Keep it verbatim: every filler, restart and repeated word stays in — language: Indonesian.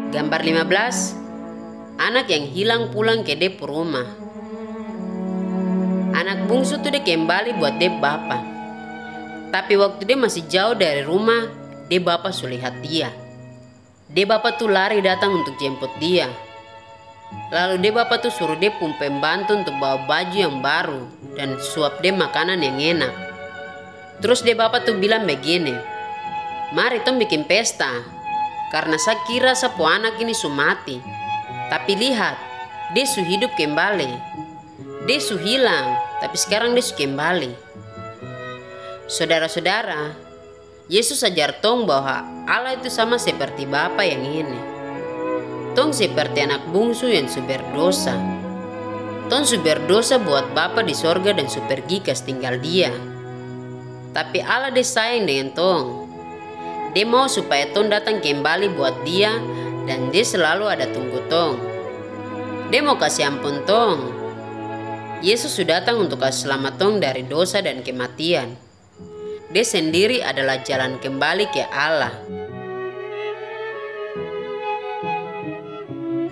Gambar lima belas, anak yang hilang pulang ke de rumah. Anak bungsu tuh dia kembali buat de bapa. Tapi waktu dia masih jauh dari rumah, de bapa su lihat dia. De bapa tuh lari datang untuk jemput dia. Lalu de bapa tuh suruh de pun pembantu untuk bawa baju yang baru dan suap de makanan yang enak. Terus de bapa tuh bilang begini, "Mari tong bikin pesta, karena saya kira sapu anak ini su mati. Tapi lihat, dia su hidup kembali. Dia su hilang, tapi sekarang dia su kembali." Saudara-saudara, Yesus ajar tong bahwa Allah itu sama seperti Bapa yang ini. Tong seperti anak bungsu yang su berdosa. Tong su berdosa buat Bapa di sorga dan su pergi kas tinggal dia. Tapi Allah dia sayang dengan tong. Dia mau supaya tong datang kembali buat dia dan dia selalu ada tunggu tong. Dia mau kasih ampun tong. Yesus sudah datang untuk kasih selamat tong dari dosa dan kematian. Dia sendiri adalah jalan kembali ke Allah.